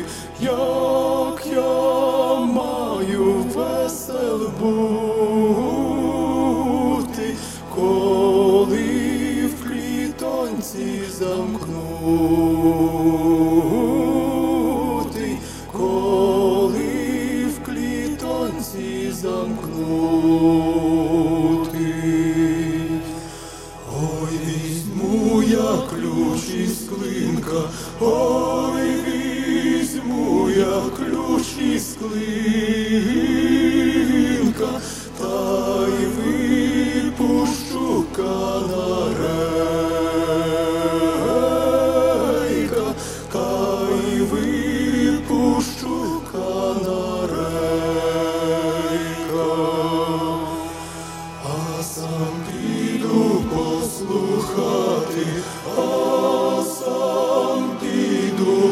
як я маю весел бути, коли в клітонці замкнутий, коли в клітонці замкнутий. Ой, візьму я ключ із клинка, ой, візьму я ключ із клинка, та й випущу канарейка, та й випущу канарейка, а сам піду послухати, а сам піду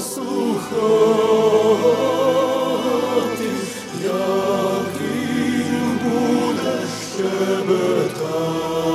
послухати, як він буде щебетати.